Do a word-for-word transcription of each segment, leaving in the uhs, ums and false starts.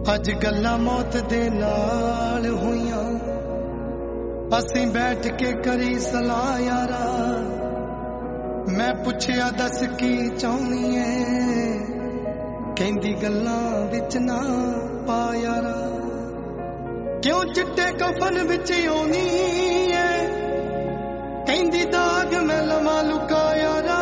अज गल्लां मौत दे नाल होइयां, असीं बैठ के करी सलाह यारा। मैं पुछया दस की चाहनी है, कहंदी गल्लां विच ना पा यारा। क्यों चिट्टे कफन विच आउणी है, कहंदी दाग मैं लमा लुका यारा।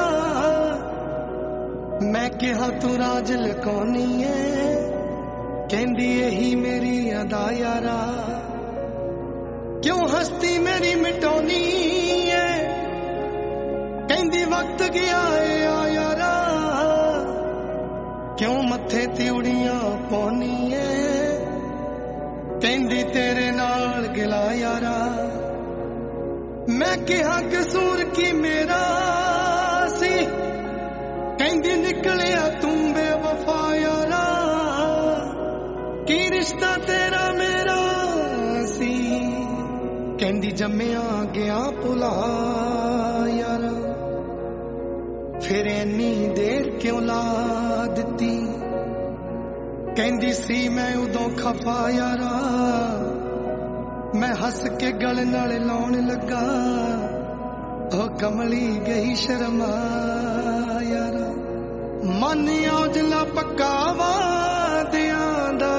मैं कहा तू राज लुकानी है, कहंदी यही मेरी अदा यारा। क्यों हस्ती मेरी मिटानी है, कहंदी वक्त गया है आ यारा। क्यों मथे तिउड़ियां पानी है, कहंदी तेरे नाल गिला यारा। मैं कहा कसूर की मेरा सी, कहंदी निकलिया तू बेवफा यारा। की रिश्ता तेरा मेरा सी, कहंदी जम्मिया गया भुला यारा। फिर इन्नी देर क्यों ला दिती, कहंदी सी मैं उदों खफा यारा। मैं हस के गल नाल लाउण लगा, ओ कमली गई शर्मा यारा। मन औजला पक्का वादियां दा,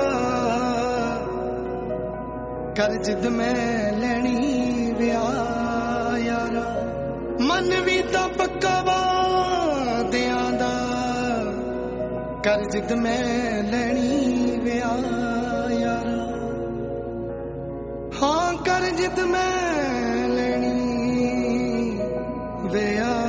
कर जिद मैं लैनी विआह यारा। मन भी तां पक्का वादियां दा, कर जिद मैं लैनी विआह यारा। हाँ कर जिद मैं लैनी विआह।